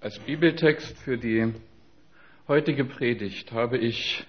Als Bibeltext für die heutige Predigt habe ich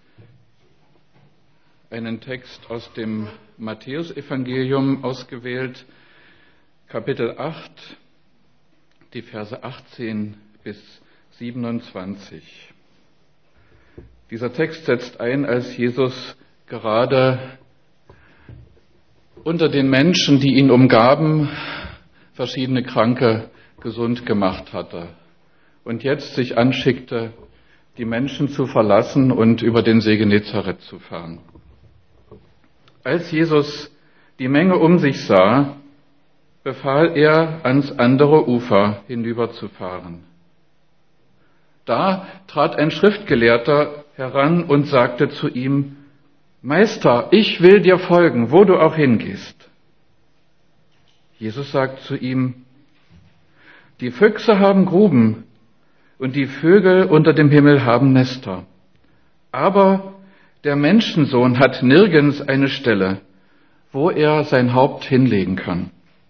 einen Text aus dem Matthäusevangelium ausgewählt, Kapitel 8, die Verse 18 bis 27. Dieser Text setzt ein, als Jesus gerade unter den Menschen, die ihn umgaben, verschiedene Kranke gesund gemacht hatte und jetzt sich anschickte, die Menschen zu verlassen und über den See Genezareth zu fahren. Als Jesus die Menge um sich sah, befahl er, ans andere Ufer hinüberzufahren. Da trat ein Schriftgelehrter heran und sagte zu ihm: Meister, ich will dir folgen, wo du auch hingehst. Jesus sagt zu ihm: Die Füchse haben Gruben und die Vögel unter dem Himmel haben Nester. Aber der Menschensohn hat nirgends eine Stelle, wo er sein Haupt hinlegen kann.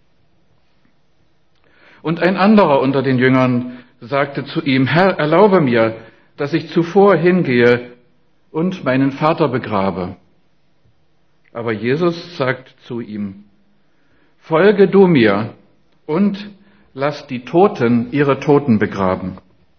Und ein anderer unter den Jüngern sagte zu ihm: Herr, erlaube mir, dass ich zuvor hingehe und meinen Vater begrabe. Aber Jesus sagt zu ihm: Folge du mir und lass die Toten ihre Toten begraben.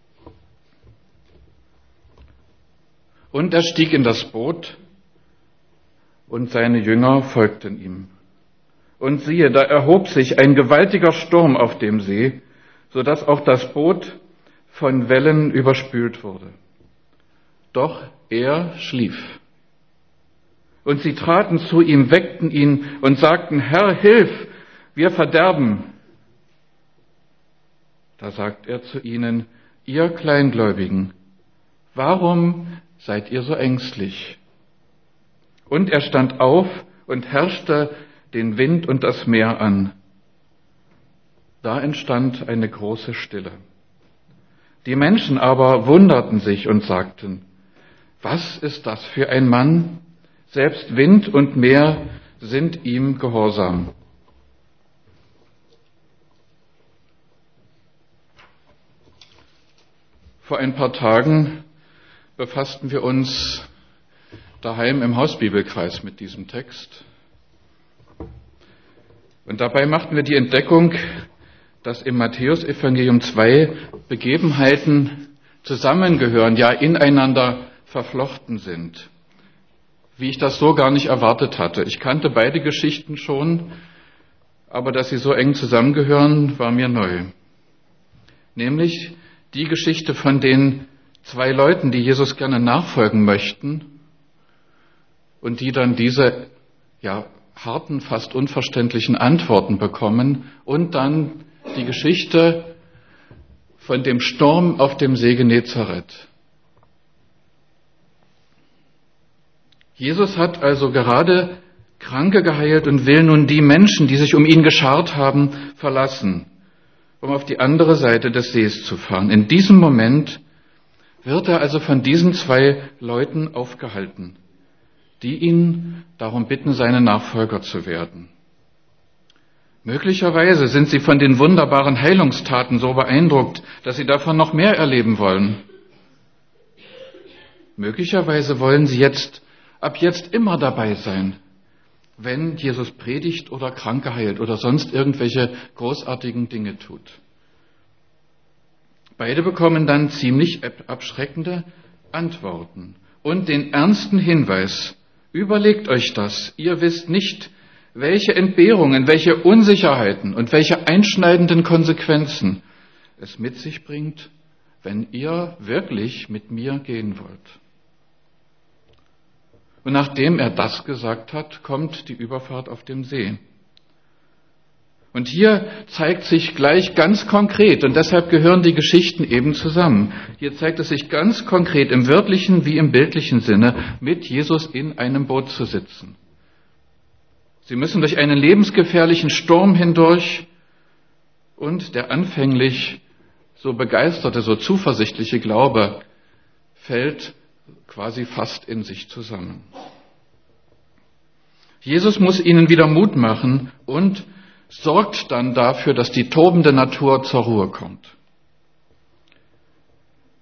Und er stieg in das Boot, und seine Jünger folgten ihm. Und siehe, da erhob sich ein gewaltiger Sturm auf dem See, so dass auch das Boot von Wellen überspült wurde. Doch er schlief. Und sie traten zu ihm, weckten ihn und sagten: Herr, hilf, wir verderben. Da sagt er zu ihnen: Ihr Kleingläubigen, warum seid ihr so ängstlich? Und er stand auf und herrschte den Wind und das Meer an. Da entstand eine große Stille. Die Menschen aber wunderten sich und sagten: Was ist das für ein Mann? Selbst Wind und Meer sind ihm gehorsam. Vor ein paar Tagen befassten wir uns daheim im Hausbibelkreis mit diesem Text. Und dabei machten wir die Entdeckung, dass im Matthäusevangelium zwei Begebenheiten zusammengehören, ja ineinander verflochten sind, wie ich das so gar nicht erwartet hatte. Ich kannte beide Geschichten schon, aber dass sie so eng zusammengehören, war mir neu. Nämlich die Geschichte von den zwei Leuten, die Jesus gerne nachfolgen möchten und die dann diese harten, fast unverständlichen Antworten bekommen, und dann die Geschichte von dem Sturm auf dem See Genezareth. Jesus hat also gerade Kranke geheilt und will nun die Menschen, die sich um ihn geschart haben, verlassen, um auf die andere Seite des Sees zu fahren. In diesem Moment wird er also von diesen zwei Leuten aufgehalten, die ihn darum bitten, seine Nachfolger zu werden. Möglicherweise sind sie von den wunderbaren Heilungstaten so beeindruckt, dass sie davon noch mehr erleben wollen. Möglicherweise wollen sie ab jetzt immer dabei sein, wenn Jesus predigt oder Kranke heilt oder sonst irgendwelche großartigen Dinge tut. Beide bekommen dann ziemlich abschreckende Antworten und den ernsten Hinweis: Überlegt euch das, ihr wisst nicht, welche Entbehrungen, welche Unsicherheiten und welche einschneidenden Konsequenzen es mit sich bringt, wenn ihr wirklich mit mir gehen wollt. Und nachdem er das gesagt hat, kommt die Überfahrt auf dem See. Und hier zeigt sich gleich ganz konkret, und deshalb gehören die Geschichten eben zusammen. Hier zeigt es sich ganz konkret im wörtlichen wie im bildlichen Sinne, mit Jesus in einem Boot zu sitzen. Sie müssen durch einen lebensgefährlichen Sturm hindurch, und der anfänglich so begeisterte, so zuversichtliche Glaube fällt quasi fast in sich zusammen. Jesus muss ihnen wieder Mut machen und sorgt dann dafür, dass die tobende Natur zur Ruhe kommt.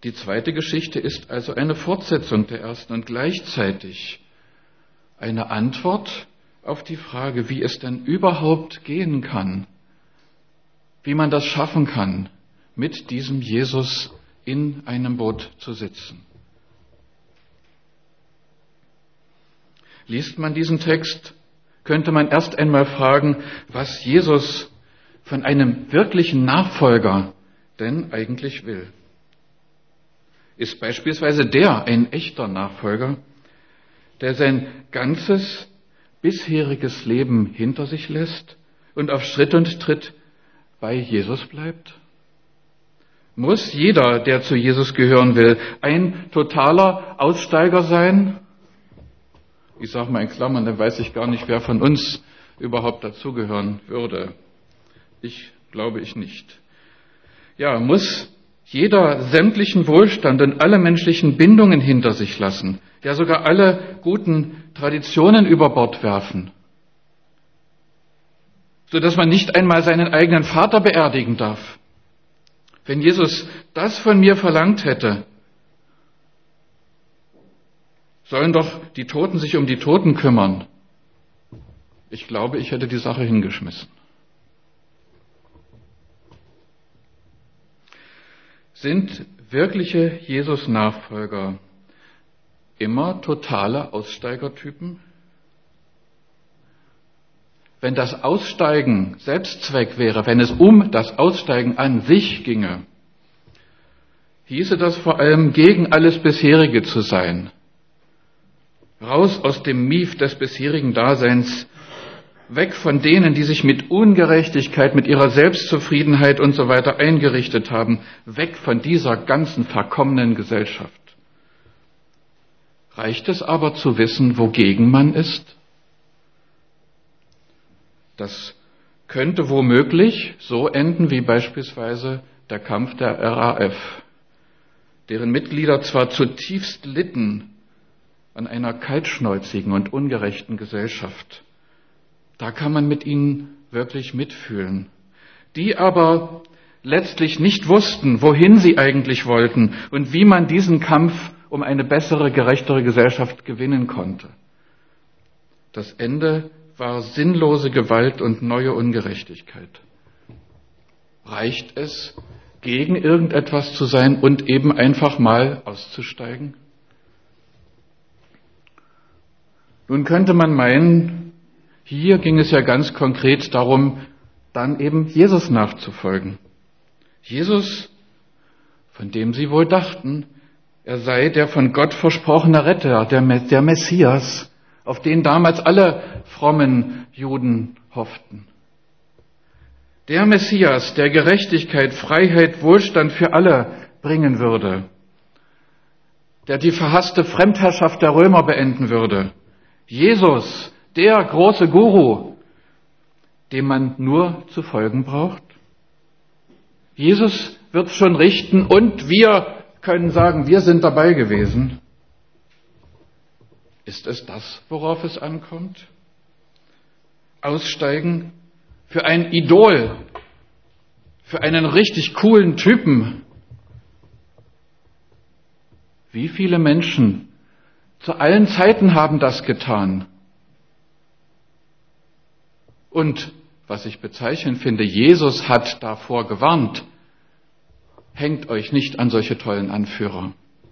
Die zweite Geschichte ist also eine Fortsetzung der ersten und gleichzeitig eine Antwort auf die Frage, wie es denn überhaupt gehen kann, wie man das schaffen kann, mit diesem Jesus in einem Boot zu sitzen. Liest man diesen Text, könnte man erst einmal fragen, was Jesus von einem wirklichen Nachfolger denn eigentlich will. Ist beispielsweise der ein echter Nachfolger, der sein ganzes bisheriges Leben hinter sich lässt und auf Schritt und Tritt bei Jesus bleibt? Muss jeder, der zu Jesus gehören will, ein totaler Aussteiger sein? Ich sage mal in Klammern, dann weiß ich gar nicht, wer von uns überhaupt dazugehören würde. Ich glaube ich nicht. Ja, muss jeder sämtlichen Wohlstand und alle menschlichen Bindungen hinter sich lassen, ja sogar alle guten Traditionen über Bord werfen, sodass man nicht einmal seinen eigenen Vater beerdigen darf. Wenn Jesus das von mir verlangt hätte, sollen doch die Toten sich um die Toten kümmern. Ich glaube, ich hätte die Sache hingeschmissen. Sind wirkliche Jesus-Nachfolger immer totale Aussteigertypen? Wenn das Aussteigen Selbstzweck wäre, wenn es um das Aussteigen an sich ginge, hieße das vor allem gegen alles Bisherige zu sein. Raus aus dem Mief des bisherigen Daseins, weg von denen, die sich mit Ungerechtigkeit, mit ihrer Selbstzufriedenheit und so weiter eingerichtet haben, weg von dieser ganzen verkommenen Gesellschaft. Reicht es aber zu wissen, wogegen man ist? Das könnte womöglich so enden wie beispielsweise der Kampf der RAF, deren Mitglieder zwar zutiefst litten an einer kaltschnäuzigen und ungerechten Gesellschaft. Da kann man mit ihnen wirklich mitfühlen. Die aber letztlich nicht wussten, wohin sie eigentlich wollten und wie man diesen Kampf um eine bessere, gerechtere Gesellschaft gewinnen konnte. Das Ende war sinnlose Gewalt und neue Ungerechtigkeit. Reicht es, gegen irgendetwas zu sein und eben einfach mal auszusteigen? Nun könnte man meinen, hier ging es ja ganz konkret darum, dann eben Jesus nachzufolgen. Jesus, von dem sie wohl dachten, er sei der von Gott versprochene Retter, der Messias, auf den damals alle frommen Juden hofften. Der Messias, der Gerechtigkeit, Freiheit, Wohlstand für alle bringen würde, der die verhasste Fremdherrschaft der Römer beenden würde. Jesus, der große Guru, dem man nur zu folgen braucht. Jesus wird schon richten und wir können sagen, wir sind dabei gewesen. Ist es das, worauf es ankommt? Aussteigen für ein Idol, für einen richtig coolen Typen. Wie viele Menschen zu allen Zeiten haben das getan? Und, was ich bezeichnend finde, Jesus hat davor gewarnt. Hängt euch nicht an solche tollen Anführer.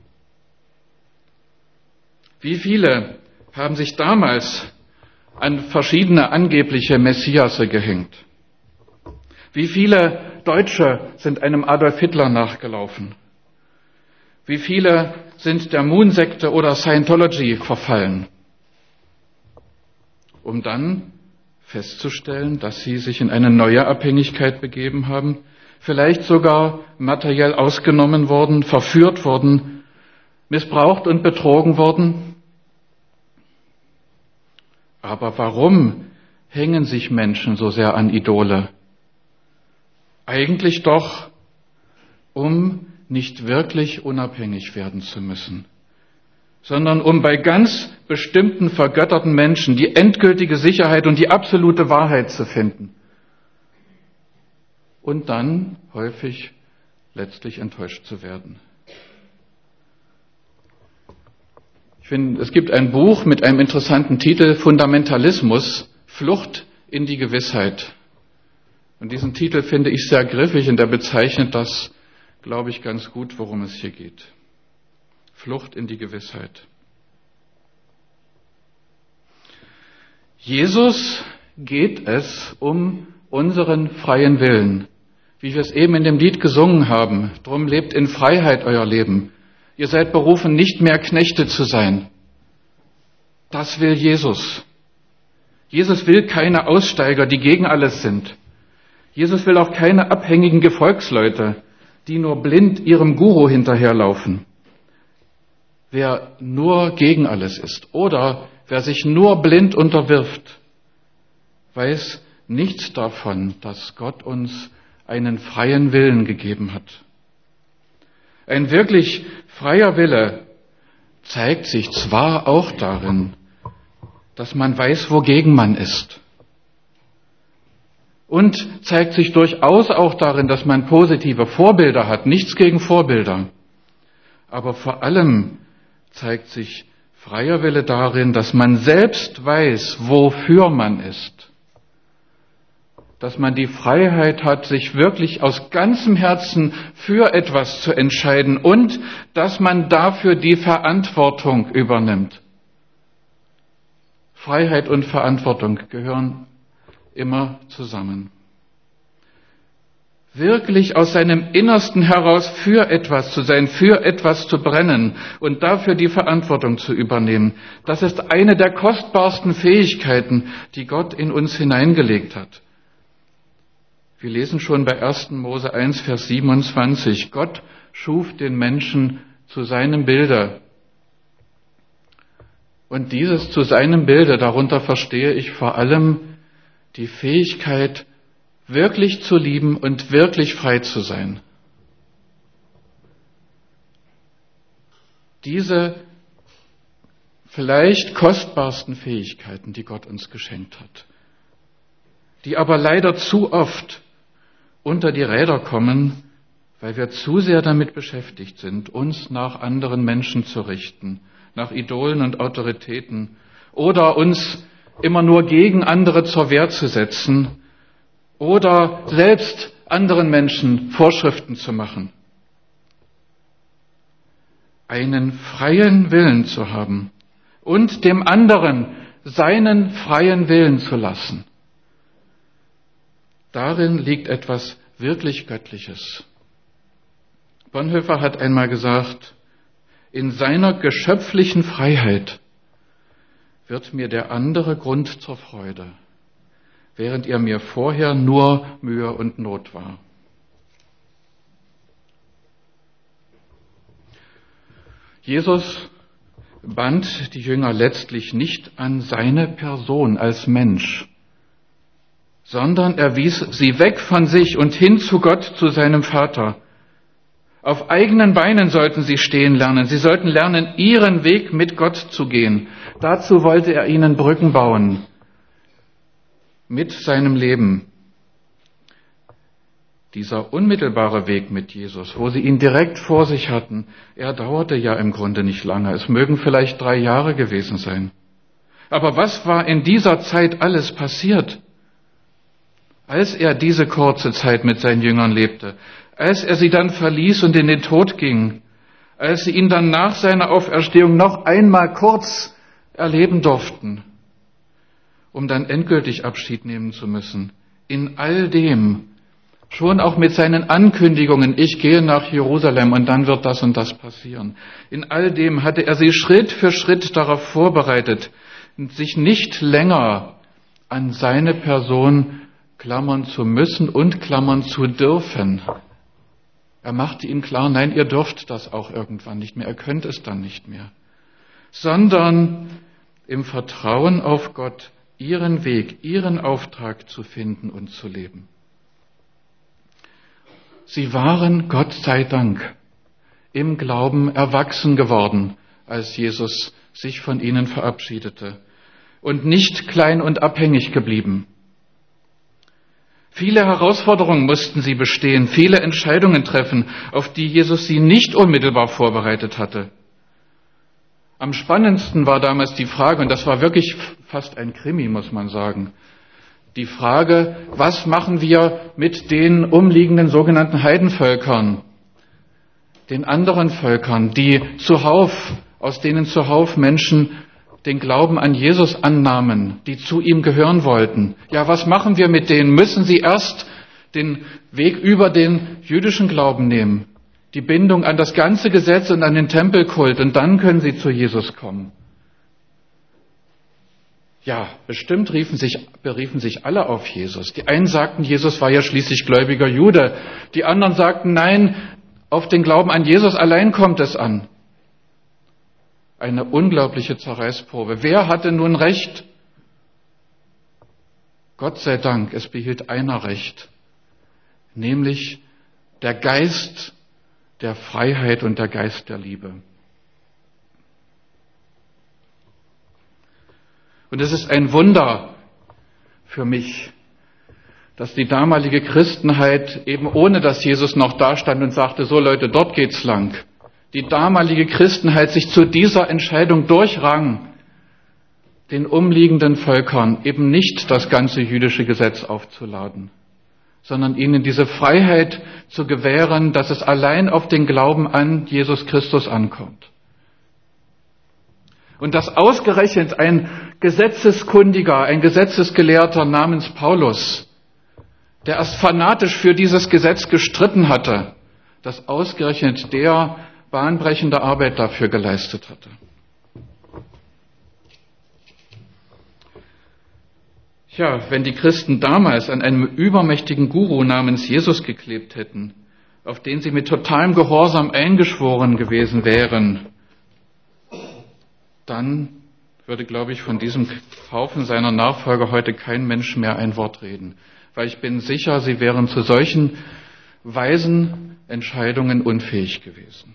Wie viele haben sich damals an verschiedene angebliche Messiasse gehängt? Wie viele Deutsche sind einem Adolf Hitler nachgelaufen? Wie viele sind der Moon-Sekte oder Scientology verfallen? Um dann festzustellen, dass sie sich in eine neue Abhängigkeit begeben haben, vielleicht sogar materiell ausgenommen worden, verführt worden, missbraucht und betrogen worden. Aber warum hängen sich Menschen so sehr an Idole? Eigentlich doch, um nicht wirklich unabhängig werden zu müssen, sondern um bei ganz bestimmten vergötterten Menschen die endgültige Sicherheit und die absolute Wahrheit zu finden. Und dann häufig letztlich enttäuscht zu werden. Es gibt ein Buch mit einem interessanten Titel, Fundamentalismus, Flucht in die Gewissheit. Und diesen Titel finde ich sehr griffig und er bezeichnet das, glaube ich, ganz gut, worum es hier geht. Flucht in die Gewissheit. Jesus geht es um unseren freien Willen. Wie wir es eben in dem Lied gesungen haben, drum lebt in Freiheit euer Leben. Ihr seid berufen, nicht mehr Knechte zu sein. Das will Jesus. Jesus will keine Aussteiger, die gegen alles sind. Jesus will auch keine abhängigen Gefolgsleute, die nur blind ihrem Guru hinterherlaufen. Wer nur gegen alles ist oder wer sich nur blind unterwirft, weiß nichts davon, dass Gott uns einen freien Willen gegeben hat. Ein wirklich freier Wille zeigt sich zwar auch darin, dass man weiß, wogegen man ist. Und zeigt sich durchaus auch darin, dass man positive Vorbilder hat, nichts gegen Vorbilder. Aber vor allem zeigt sich freier Wille darin, dass man selbst weiß, wofür man ist. Dass man die Freiheit hat, sich wirklich aus ganzem Herzen für etwas zu entscheiden und dass man dafür die Verantwortung übernimmt. Freiheit und Verantwortung gehören immer zusammen. Wirklich aus seinem Innersten heraus für etwas zu sein, für etwas zu brennen und dafür die Verantwortung zu übernehmen, das ist eine der kostbarsten Fähigkeiten, die Gott in uns hineingelegt hat. Wir lesen schon bei 1. Mose 1, Vers 27, Gott schuf den Menschen zu seinem Bilde. Und dieses zu seinem Bilde, darunter verstehe ich vor allem die Fähigkeit, wirklich zu lieben und wirklich frei zu sein. Diese vielleicht kostbarsten Fähigkeiten, die Gott uns geschenkt hat, die aber leider zu oft unter die Räder kommen, weil wir zu sehr damit beschäftigt sind, uns nach anderen Menschen zu richten, nach Idolen und Autoritäten oder uns immer nur gegen andere zur Wehr zu setzen oder selbst anderen Menschen Vorschriften zu machen. Einen freien Willen zu haben und dem anderen seinen freien Willen zu lassen. Darin liegt etwas wirklich Göttliches. Bonhoeffer hat einmal gesagt, in seiner geschöpflichen Freiheit wird mir der andere Grund zur Freude, während er mir vorher nur Mühe und Not war. Jesus band die Jünger letztlich nicht an seine Person als Mensch, sondern er wies sie weg von sich und hin zu Gott, zu seinem Vater. Auf eigenen Beinen sollten sie stehen lernen. Sie sollten lernen, ihren Weg mit Gott zu gehen. Dazu wollte er ihnen Brücken bauen. Mit seinem Leben. Dieser unmittelbare Weg mit Jesus, wo sie ihn direkt vor sich hatten, er dauerte ja im Grunde nicht lange. Es mögen vielleicht 3 Jahre gewesen sein. Aber was war in dieser Zeit alles passiert? Als er diese kurze Zeit mit seinen Jüngern lebte, als er sie dann verließ und in den Tod ging, als sie ihn dann nach seiner Auferstehung noch einmal kurz erleben durften, um dann endgültig Abschied nehmen zu müssen. In all dem, schon auch mit seinen Ankündigungen, ich gehe nach Jerusalem und dann wird das und das passieren. In all dem hatte er sie Schritt für Schritt darauf vorbereitet, sich nicht länger an seine Person klammern zu müssen und klammern zu dürfen. Er machte ihnen klar, nein, ihr dürft das auch irgendwann nicht mehr, ihr könnt es dann nicht mehr. Sondern im Vertrauen auf Gott ihren Weg, ihren Auftrag zu finden und zu leben. Sie waren, Gott sei Dank, im Glauben erwachsen geworden, als Jesus sich von ihnen verabschiedete und nicht klein und abhängig geblieben. Viele Herausforderungen mussten sie bestehen, viele Entscheidungen treffen, auf die Jesus sie nicht unmittelbar vorbereitet hatte. Am spannendsten war damals die Frage, und das war wirklich fast ein Krimi, muss man sagen, die Frage, was machen wir mit den umliegenden sogenannten Heidenvölkern, den anderen Völkern, aus denen zuhauf Menschen den Glauben an Jesus annahmen, die zu ihm gehören wollten. Ja, was machen wir mit denen? Müssen sie erst den Weg über den jüdischen Glauben nehmen, die Bindung an das ganze Gesetz und an den Tempelkult, und dann können sie zu Jesus kommen? Ja, bestimmt beriefen sich alle auf Jesus. Die einen sagten, Jesus war ja schließlich gläubiger Jude. Die anderen sagten, nein, auf den Glauben an Jesus allein kommt es an. Eine unglaubliche Zerreißprobe. Wer hatte nun recht? Gott sei Dank, es behielt einer recht, nämlich der Geist der Freiheit und der Geist der Liebe. Und es ist ein Wunder für mich, dass die damalige Christenheit eben ohne, dass Jesus noch da stand und sagte, so Leute, dort geht's lang, die damalige Christenheit sich zu dieser Entscheidung durchrang, den umliegenden Völkern eben nicht das ganze jüdische Gesetz aufzuladen, sondern ihnen diese Freiheit zu gewähren, dass es allein auf den Glauben an Jesus Christus ankommt. Und dass ausgerechnet ein Gesetzeskundiger, ein Gesetzesgelehrter namens Paulus, der erst fanatisch für dieses Gesetz gestritten hatte, dass ausgerechnet der bahnbrechende Arbeit dafür geleistet hatte. Ja, wenn die Christen damals an einem übermächtigen Guru namens Jesus geklebt hätten, auf den sie mit totalem Gehorsam eingeschworen gewesen wären, dann würde, glaube ich, von diesem Haufen seiner Nachfolger heute kein Mensch mehr ein Wort reden. Weil ich bin sicher, sie wären zu solchen weisen Entscheidungen unfähig gewesen.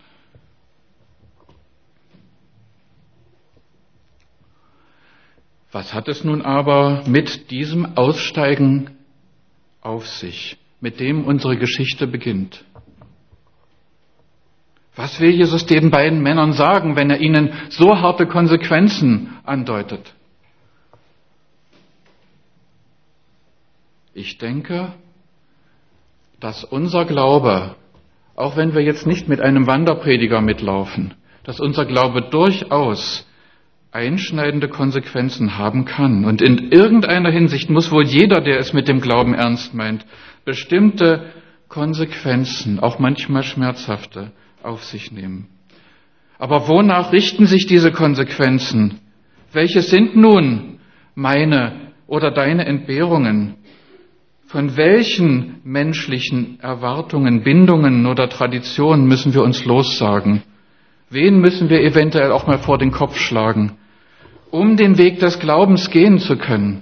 Was hat es nun aber mit diesem Aussteigen auf sich, mit dem unsere Geschichte beginnt? Was will Jesus den beiden Männern sagen, wenn er ihnen so harte Konsequenzen andeutet? Ich denke, dass unser Glaube, auch wenn wir jetzt nicht mit einem Wanderprediger mitlaufen, dass unser Glaube durchaus einschneidende Konsequenzen haben kann. Und in irgendeiner Hinsicht muss wohl jeder, der es mit dem Glauben ernst meint, bestimmte Konsequenzen, auch manchmal schmerzhafte, auf sich nehmen. Aber wonach richten sich diese Konsequenzen? Welche sind nun meine oder deine Entbehrungen? Von welchen menschlichen Erwartungen, Bindungen oder Traditionen müssen wir uns lossagen? Wen müssen wir eventuell auch mal vor den Kopf schlagen, um den Weg des Glaubens gehen zu können?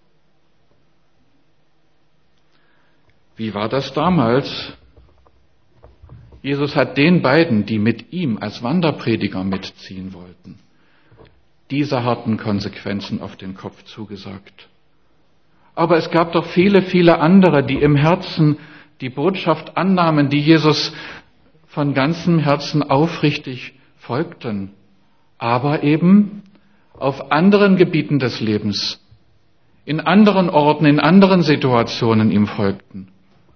Wie war das damals? Jesus hat den beiden, die mit ihm als Wanderprediger mitziehen wollten, diese harten Konsequenzen auf den Kopf zugesagt. Aber es gab doch viele, viele andere, die im Herzen die Botschaft annahmen, die Jesus von ganzem Herzen aufrichtig folgten, aber eben auf anderen Gebieten des Lebens, in anderen Orten, in anderen Situationen ihm folgten.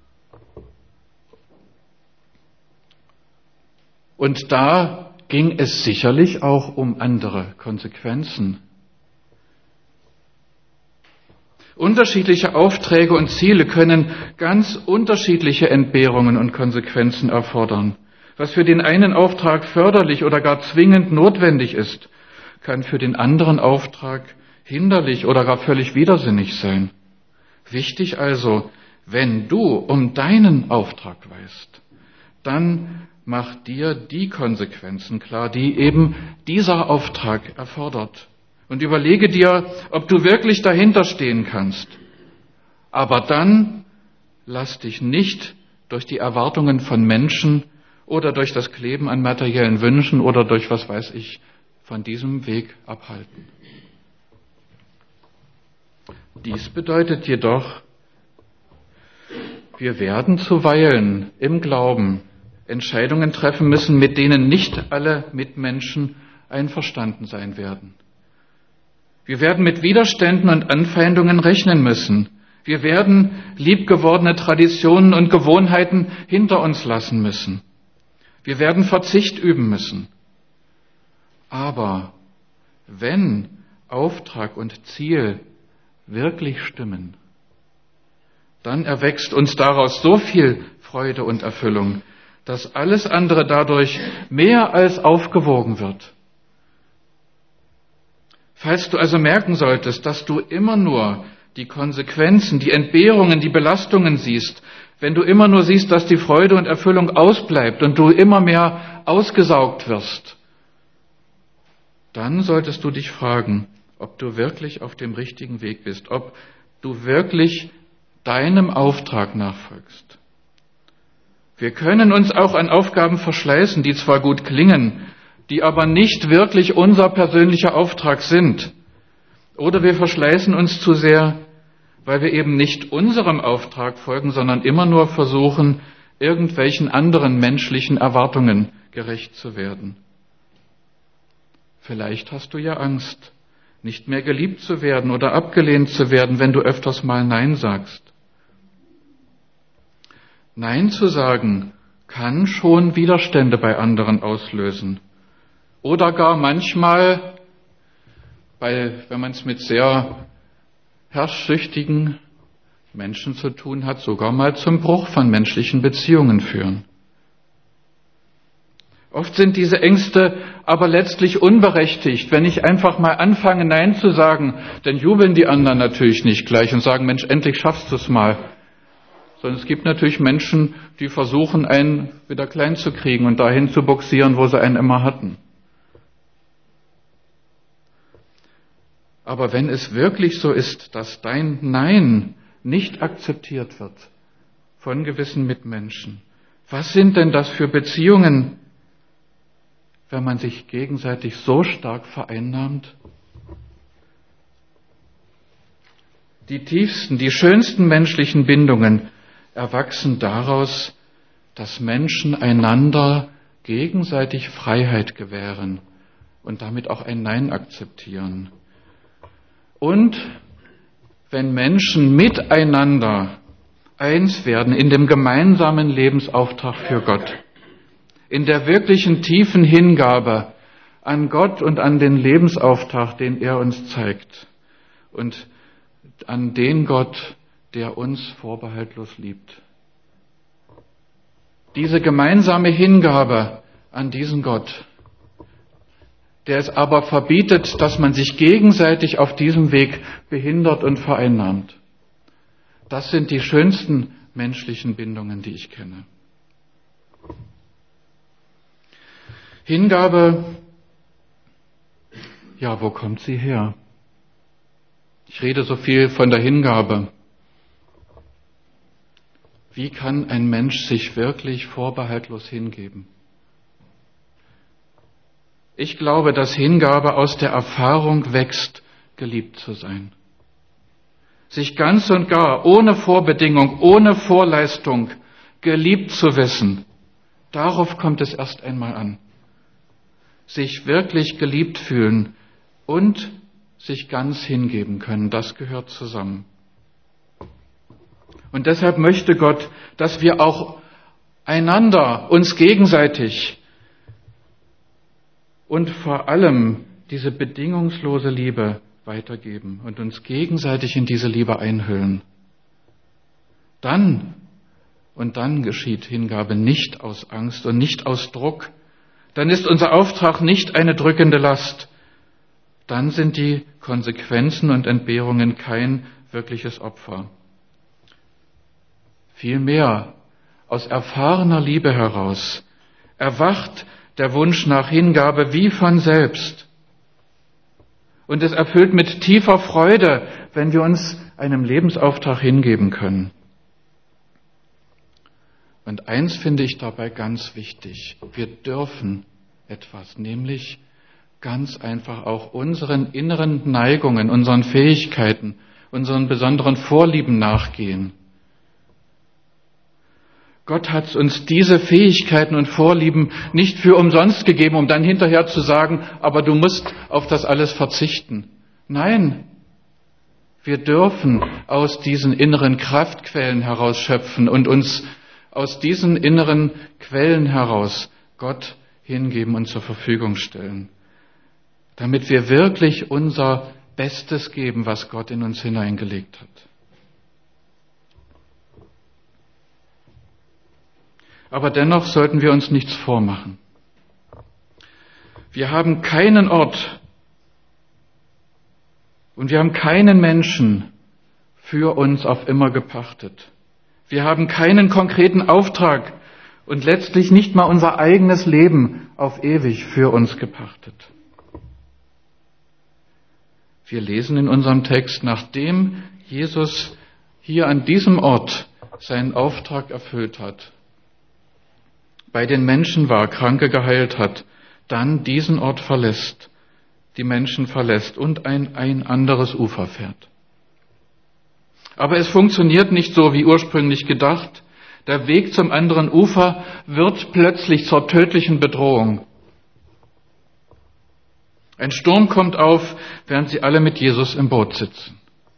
Und da ging es sicherlich auch um andere Konsequenzen. Unterschiedliche Aufträge und Ziele können ganz unterschiedliche Entbehrungen und Konsequenzen erfordern. Was für den einen Auftrag förderlich oder gar zwingend notwendig ist, kann für den anderen Auftrag hinderlich oder gar völlig widersinnig sein. Wichtig also, wenn du um deinen Auftrag weißt, dann mach dir die Konsequenzen klar, die eben dieser Auftrag erfordert. Und überlege dir, ob du wirklich dahinter stehen kannst. Aber dann lass dich nicht durch die Erwartungen von Menschen oder durch das Kleben an materiellen Wünschen oder durch was weiß ich von diesem Weg abhalten. Dies bedeutet jedoch, wir werden zuweilen im Glauben Entscheidungen treffen müssen, mit denen nicht alle Mitmenschen einverstanden sein werden. Wir werden mit Widerständen und Anfeindungen rechnen müssen. Wir werden liebgewordene Traditionen und Gewohnheiten hinter uns lassen müssen. Wir werden Verzicht üben müssen. Aber wenn Auftrag und Ziel wirklich stimmen, dann erwächst uns daraus so viel Freude und Erfüllung, dass alles andere dadurch mehr als aufgewogen wird. Falls du also merken solltest, dass du immer nur die Konsequenzen, die Entbehrungen, die Belastungen siehst, wenn du immer nur siehst, dass die Freude und Erfüllung ausbleibt und du immer mehr ausgesaugt wirst, dann solltest du dich fragen, ob du wirklich auf dem richtigen Weg bist, ob du wirklich deinem Auftrag nachfolgst. Wir können uns auch an Aufgaben verschleißen, die zwar gut klingen, die aber nicht wirklich unser persönlicher Auftrag sind. Oder wir verschleißen uns zu sehr, weil wir eben nicht unserem Auftrag folgen, sondern immer nur versuchen, irgendwelchen anderen menschlichen Erwartungen gerecht zu werden. Vielleicht hast du ja Angst, nicht mehr geliebt zu werden oder abgelehnt zu werden, wenn du öfters mal Nein sagst. Nein zu sagen kann schon Widerstände bei anderen auslösen. Oder gar manchmal, wenn man es mit sehr herrschsüchtigen Menschen zu tun hat, sogar mal zum Bruch von menschlichen Beziehungen führen. Oft sind diese Ängste aber letztlich unberechtigt. Wenn ich einfach mal anfange, Nein zu sagen, dann jubeln die anderen natürlich nicht gleich und sagen, Mensch, endlich schaffst du es mal. Sondern es gibt natürlich Menschen, die versuchen, einen wieder klein zu kriegen und dahin zu bugsieren, wo sie einen immer hatten. Aber wenn es wirklich so ist, dass dein Nein nicht akzeptiert wird von gewissen Mitmenschen, was sind denn das für Beziehungen, wenn man sich gegenseitig so stark vereinnahmt? Die tiefsten, die schönsten menschlichen Bindungen erwachsen daraus, dass Menschen einander gegenseitig Freiheit gewähren und damit auch ein Nein akzeptieren. Und wenn Menschen miteinander eins werden in dem gemeinsamen Lebensauftrag für Gott, in der wirklichen tiefen Hingabe an Gott und an den Lebensauftrag, den er uns zeigt und an den Gott, der uns vorbehaltlos liebt. Diese gemeinsame Hingabe an diesen Gott, der es aber verbietet, dass man sich gegenseitig auf diesem Weg behindert und vereinnahmt. Das sind die schönsten menschlichen Bindungen, die ich kenne. Hingabe, ja, wo kommt sie her? Ich rede so viel von der Hingabe. Wie kann ein Mensch sich wirklich vorbehaltlos hingeben? Ich glaube, dass Hingabe aus der Erfahrung wächst, geliebt zu sein. Sich ganz und gar, ohne Vorbedingung, ohne Vorleistung, geliebt zu wissen, darauf kommt es erst einmal an. Sich wirklich geliebt fühlen und sich ganz hingeben können, das gehört zusammen. Und deshalb möchte Gott, dass wir auch einander, uns gegenseitig und vor allem diese bedingungslose Liebe weitergeben und uns gegenseitig in diese Liebe einhüllen. Dann geschieht Hingabe nicht aus Angst und nicht aus Druck. Dann ist unser Auftrag nicht eine drückende Last. Dann sind die Konsequenzen und Entbehrungen kein wirkliches Opfer. Vielmehr, aus erfahrener Liebe heraus, erwacht der Wunsch nach Hingabe wie von selbst. Und es erfüllt mit tiefer Freude, wenn wir uns einem Lebensauftrag hingeben können. Und eins finde ich dabei ganz wichtig. Wir dürfen etwas, nämlich ganz einfach auch unseren inneren Neigungen, unseren Fähigkeiten, unseren besonderen Vorlieben nachgehen. Gott hat uns diese Fähigkeiten und Vorlieben nicht für umsonst gegeben, um dann hinterher zu sagen, aber du musst auf das alles verzichten. Nein, wir dürfen aus diesen inneren Kraftquellen heraus schöpfen und uns aus diesen inneren Quellen heraus Gott hingeben und zur Verfügung stellen, damit wir wirklich unser Bestes geben, was Gott in uns hineingelegt hat. Aber dennoch sollten wir uns nichts vormachen. Wir haben keinen Ort und wir haben keinen Menschen für uns auf immer gepachtet. Wir haben keinen konkreten Auftrag und letztlich nicht mal unser eigenes Leben auf ewig für uns gepachtet. Wir lesen in unserem Text, nachdem Jesus hier an diesem Ort seinen Auftrag erfüllt hat, bei den Menschen war, Kranke geheilt hat, dann diesen Ort verlässt, die Menschen verlässt und ein anderes Ufer fährt. Aber es funktioniert nicht so wie ursprünglich gedacht. Der Weg zum anderen Ufer wird plötzlich zur tödlichen Bedrohung. Ein Sturm kommt auf, während sie alle mit Jesus im Boot sitzen.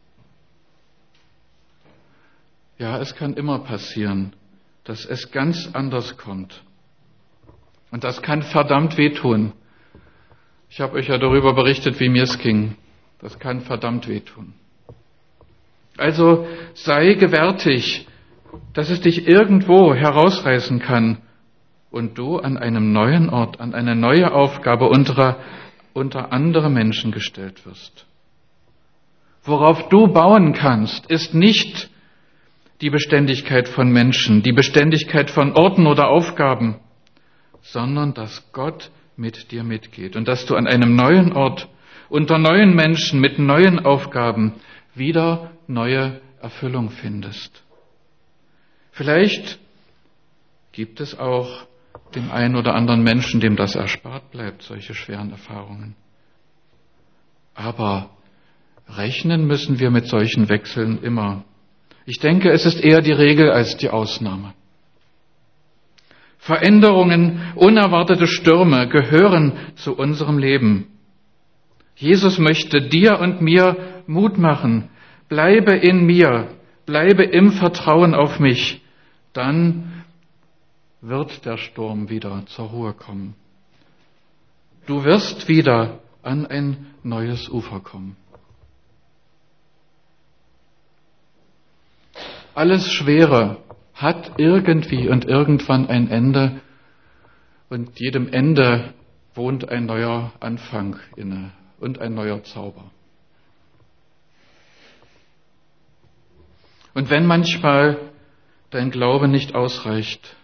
Ja, es kann immer passieren, dass es ganz anders kommt. Und das kann verdammt wehtun. Ich habe euch ja darüber berichtet, wie mir es ging. Das kann verdammt wehtun. Also sei gewärtig, dass es dich irgendwo herausreißen kann und du an einem neuen Ort, an eine neue Aufgabe unter andere Menschen gestellt wirst. Worauf du bauen kannst, ist nicht die Beständigkeit von Menschen, die Beständigkeit von Orten oder Aufgaben, sondern dass Gott mit dir mitgeht und dass du an einem neuen Ort, unter neuen Menschen, mit neuen Aufgaben wieder neue Erfüllung findest. Vielleicht gibt es auch dem einen oder anderen Menschen, dem das erspart bleibt, solche schweren Erfahrungen. Aber rechnen müssen wir mit solchen Wechseln immer. Ich denke, es ist eher die Regel als die Ausnahme. Veränderungen, unerwartete Stürme gehören zu unserem Leben. Jesus möchte dir und mir Mut machen. Bleibe in mir, bleibe im Vertrauen auf mich. Dann wird der Sturm wieder zur Ruhe kommen. Du wirst wieder an ein neues Ufer kommen. Alles Schwere hat irgendwie und irgendwann ein Ende und jedem Ende wohnt ein neuer Anfang inne und ein neuer Zauber. Und wenn manchmal dein Glaube nicht ausreicht,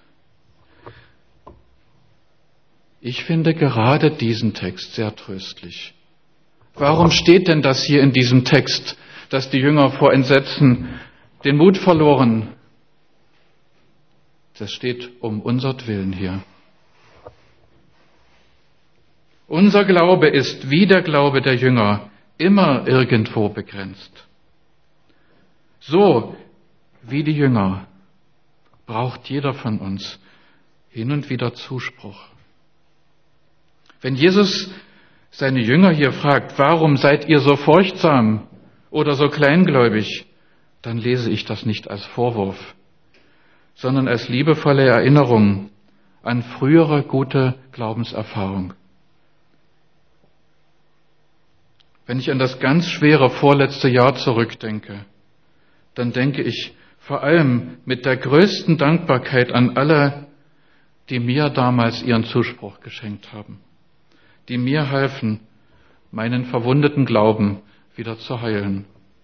ich finde gerade diesen Text sehr tröstlich. Warum steht denn das hier in diesem Text, dass die Jünger vor Entsetzen den Mut verloren? Das steht um unsertwillen hier. Unser Glaube ist wie der Glaube der Jünger immer irgendwo begrenzt. So wie die Jünger braucht jeder von uns hin und wieder Zuspruch. Wenn Jesus seine Jünger hier fragt, warum seid ihr so furchtsam oder so kleingläubig, dann lese ich das nicht als Vorwurf, sondern als liebevolle Erinnerung an frühere gute Glaubenserfahrung. Wenn ich an das ganz schwere vorletzte Jahr zurückdenke, dann denke ich vor allem mit der größten Dankbarkeit an alle, die mir damals ihren Zuspruch geschenkt haben, die mir halfen, meinen verwundeten Glauben wieder zu heilen.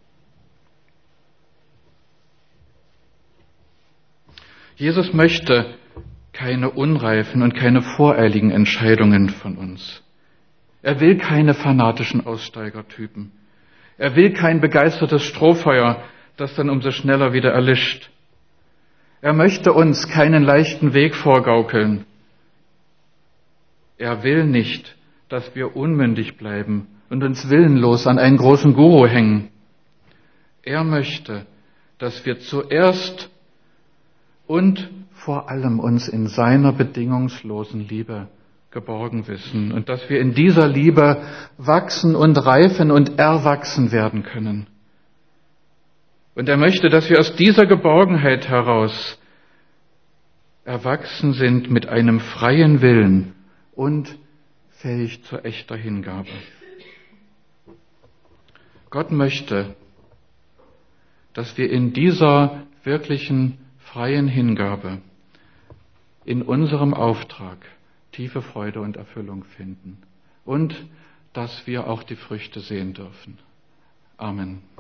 Jesus möchte keine unreifen und keine voreiligen Entscheidungen von uns. Er will keine fanatischen Aussteigertypen. Er will kein begeistertes Strohfeuer, das dann umso schneller wieder erlischt. Er möchte uns keinen leichten Weg vorgaukeln. Er will nicht, dass wir unmündig bleiben und uns willenlos an einen großen Guru hängen. Er möchte, dass wir zuerst und vor allem uns in seiner bedingungslosen Liebe geborgen wissen und dass wir in dieser Liebe wachsen und reifen und erwachsen werden können. Und er möchte, dass wir aus dieser Geborgenheit heraus erwachsen sind mit einem freien Willen und fähig zu echter Hingabe. Gott möchte, dass wir in dieser wirklichen freien Hingabe in unserem Auftrag tiefe Freude und Erfüllung finden und dass wir auch die Früchte sehen dürfen. Amen.